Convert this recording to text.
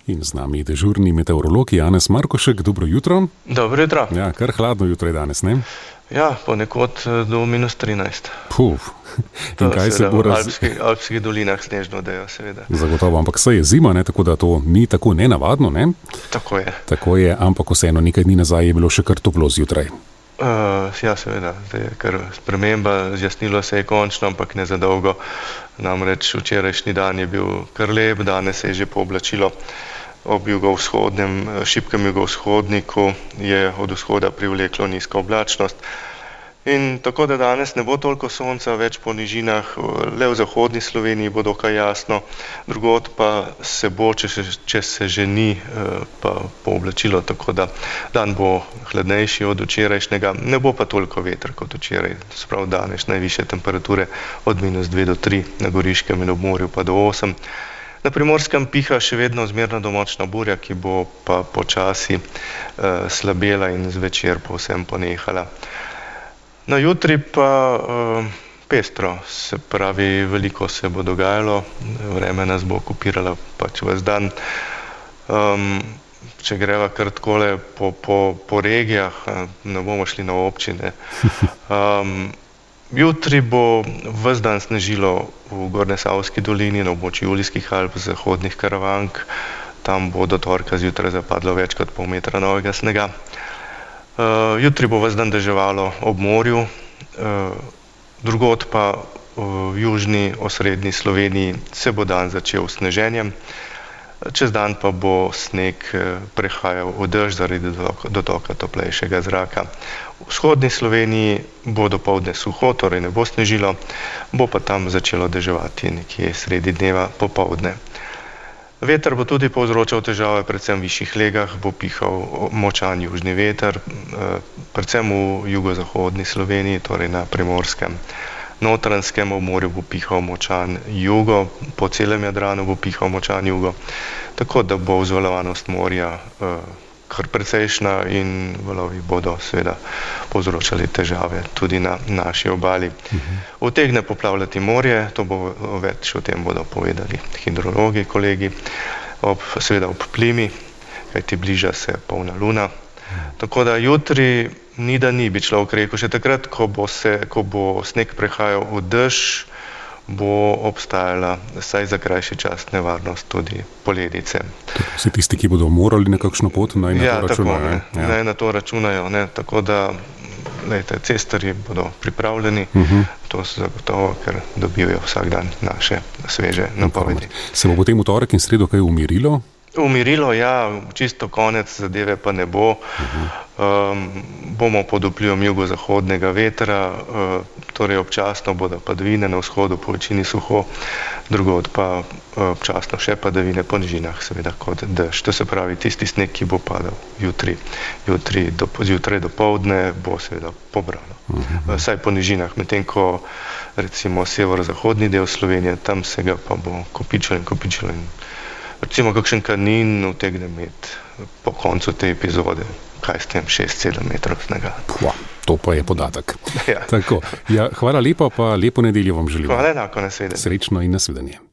In z nami dežurni meteorolog Janez Markošek. Dobro jutro. Dobro jutro. Ja, kar hladno jutro je danes, ne? Ja, ponekod do -13. In kaj se bo v alpskih dolinah snežno dejo, seveda. Zagotovo, ampak saj je zima, ne? Tako da to ni tako nenavadno, ne? Tako je. Tako je, ampak vseeno nekaj dni nazaj je bilo še kar toplo zjutraj. Ja, seveda, zdaj je kar sprememba, zjasnilo se je končno, ampak ne za dolgo. Namreč včerajšnji dan je bil kar lep, danes se je že pooblačilo. Ob jugovzhodnem, šibkem jugovzhodniku je od vzhoda privleklo nizko oblačnost. In tako da danes ne bo toliko sonca več po nižinah, le v zahodni Sloveniji bo dokaj jasno, drugod pa se bo, če se že ni, pa pooblačilo, tako da dan bo hladnejši od včerajšnjega, ne bo pa toliko vetra kot včeraj, sprav danes najvišje temperature od -2 do 3, na Goriškem in ob morju pa do 8. Na Primorskem piha še vedno zmerna do močna burja, ki bo pa počasi slabela in zvečer povsem ponehala. Na jutri pa pestro, se pravi, veliko se bo dogajalo, vreme nas bo okupiralo pač ves dan. Če greva kar takole po regijah, ne bomo šli na občine. Jutri bo ves dan snežilo v Gornjesavski dolini, na območju Julijskih Alp, zahodnih Karavank. Tam bo do torka zjutraj zapadlo več kot pol metra novega snega. Jutri bo ves dan deževalo ob morju, drugod pa v južni, osrednji Sloveniji se bo dan začel s sneženjem. Čez dan pa bo sneg prehajal v dež zaradi dotoka toplejšega zraka. V vzhodni Sloveniji bo dopoldne suho, torej ne bo snežilo, bo pa tam začelo deževati nekje sredi dneva popoldne. Veter bo tudi povzročal težave, predvsem v višjih legah bo pihal močan južni veter, predvsem v jugozahodni Sloveniji, torej na Primorskem. Notranjskem obmorju bo pihal močan jugo, po celem Jadranu bo pihal močan jugo, tako da bo vzvalovanosť morja kar precejšna in valovi bodo seveda povzročali težave tudi na naši obali. Utegne poplavljati morje, to bo več o tem bodo povedali hidrologi, kolegi, seveda ob plimi, kajti bliža se polna luna. Tako da jutri ni da ni, bi človek rekel, še takrat, ko bo sneg prehajal v dež, bo obstajala vsaj za krajši čas nevarnost tudi poledice. Vsi tisti, ki bodo morali na kakšno pot, naj na to računajo. Naj na to računajo, tako da cestarji bodo pripravljeni, to so zagotovo, ker dobivajo vsak dan naše sveže napovedi. Se bo potem v torek in sredo kaj umirilo? Umirilo, ja, čisto konec zadeve pa ne bo. Bomo pod vplivom jugozahodnega vetra, torej občasno bodo padavine, na vzhodu po večini suho, drugod pa občasno še padavine, po nižinah seveda kot dež. To se pravi, tisti sneg, ki bo padal zjutraj dopoldne, bo seveda pobrano. Vsaj po nižinah, medtem ko recimo severozahodni del Slovenije, tam se ga pa bo kopičilo in recimo kakšen Kanin utegne imeti po koncu te epizode, kaj s tem, 6-7 metrov snega. To pa je podatek. Ja. Tako. Ja, hvala lepa, pa lepo nedeljo vam želim. Hvala enako, nasvidenje. Srečno in nasvidenje.